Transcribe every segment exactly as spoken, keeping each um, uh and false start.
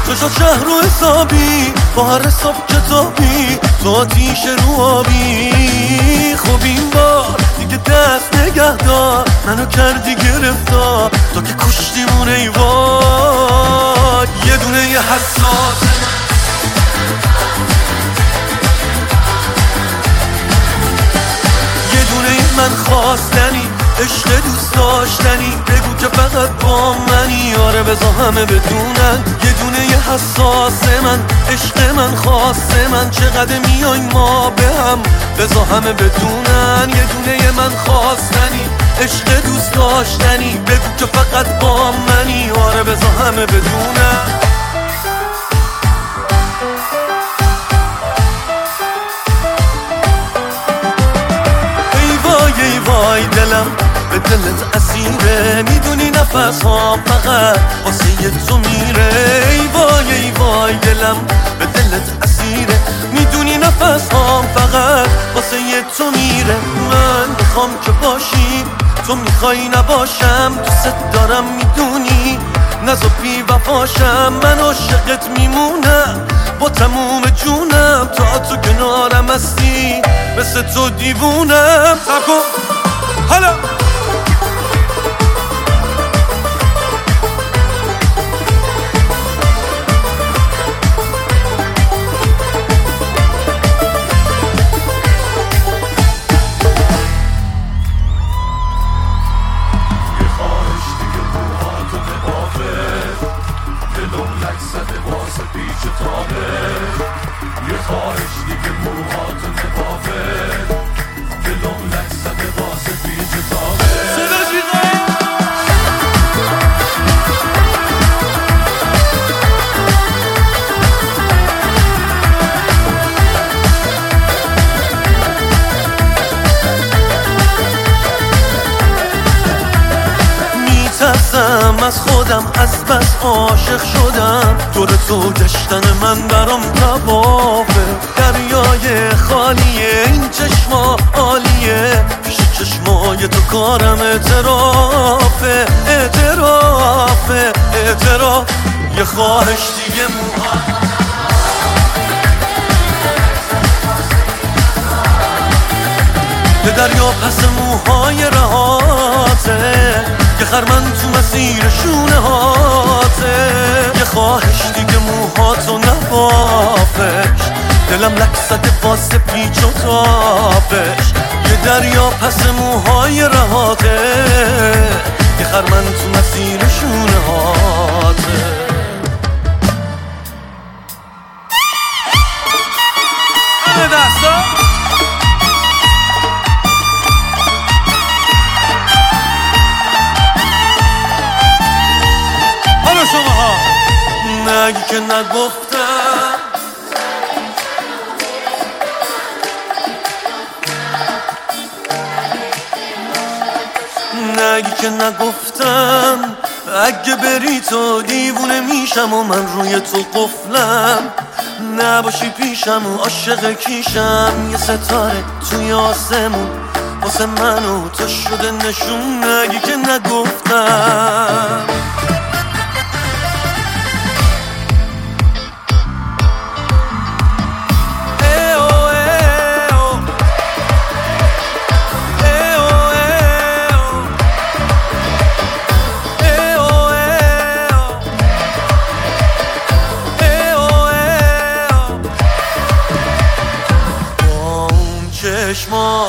چشا شهر و حسابی با هر حساب کتابی تو آتیش رو آبی. خب این بار دیگه دست نگه دار، منو کردی گرفتار تا که کشتیمون ای وای. یه دونه یه حساس یه دونه من خواستنی، عشق دوست داشتنی، بگو که فقط با منی. آره بذار همه بدونن یه دونه یه حساس من، عشق من خاص من، چقدر میای ما به هم بذار همه بدونن. یه دونه یه من خواستنی، عشق دوست داشتنی، بگو که فقط با منی. آره بذار همه بدونن. ای وای ای وای دلم به دلت اسیره، میدونی نفس ها فقط واسه تو میره. ای وای ای وای دلم به دلت اسیره، میدونی نفس ها فقط واسه تو میره. من میخوام که باشی، تو میخوای نباشم، دوست دارم میدونی، نزا بی وفاشم. من عاشقت میمونم با تموم جونم، تا تو کنارم هستی مثل تو دیوونم. سب حالا از خودم از بس عاشق شدم، دور تو گشتن من برام توافه. دریای خالیه این چشما عالیه، پیش چشمای تو کارم اعترافه. اعترافه اعتراف یه خواهش دیگه موها یه دریا پس موهای رهاته، یه خرمن تو مسیر شونه هاته. یه خواهش دیگه موهاتو نبافش، دلم لک زده واسه پیچ و تابش. یه دریا پس موهای رهاته، یه خرمن تو مسیر شونه هاته. همه دستا شماها نگی که نگفتم، نگی که نگفتم. اگه بری تو دیوونه میشم و من روی تو قفلم، نباشی پیشم و عاشق کیشم. یه ستاره توی آسمون واسه من و تو شده نشون. نگی که نگفتم. چشما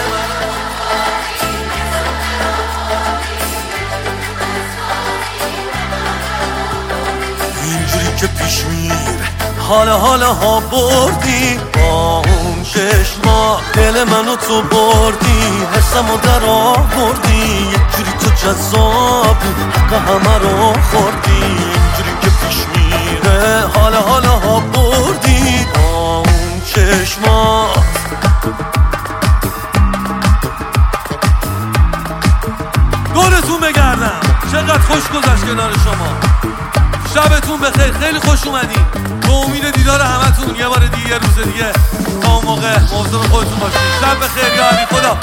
اینجوری که پیش میره حالا حالا ها بردی. با اون چشما دل منو تو بردی، حسمو در آوردی. یک جوری تو جذابی حق همه رو خوردی. اینجوری که پیش میره حالا حالا ها بردی. با اون چشما دورتون بگردم، چقدر خوش گذشت کنار شما. شبتون بخیر، خیلی خوش اومدین. به امید دیدار همتون یه بار دیگه یه روز دیگه. تا اون موقع مواظب خودتون باشید. شب بخیر یا علی خدا.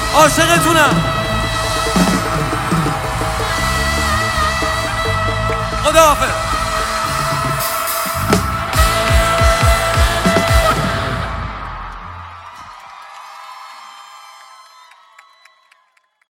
عاشقتونم. خداحافظ.